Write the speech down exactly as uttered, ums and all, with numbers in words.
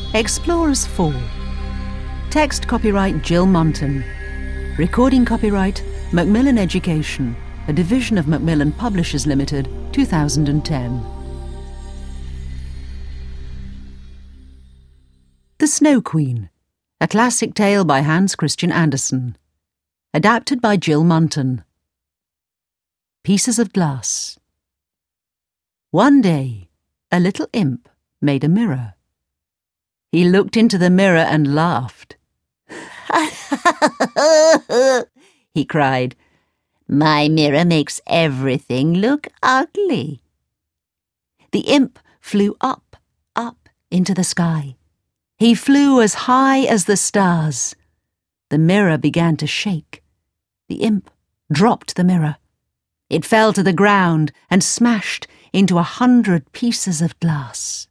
Explorers four. Text copyright Jill Munton. Recording copyright Macmillan Education, a division of Macmillan Publishers Limited, two thousand ten. The Snow Queen, a classic tale by Hans Christian Andersen. Adapted by Jill Munton. Pieces of glass. One day, a little imp made a mirror. He looked into the mirror and laughed. He cried, "My mirror makes everything look ugly." The imp flew up, up into the sky. He flew as high as the stars. The mirror began to shake. The imp dropped the mirror. It fell to the ground and smashed into a hundred pieces of glass.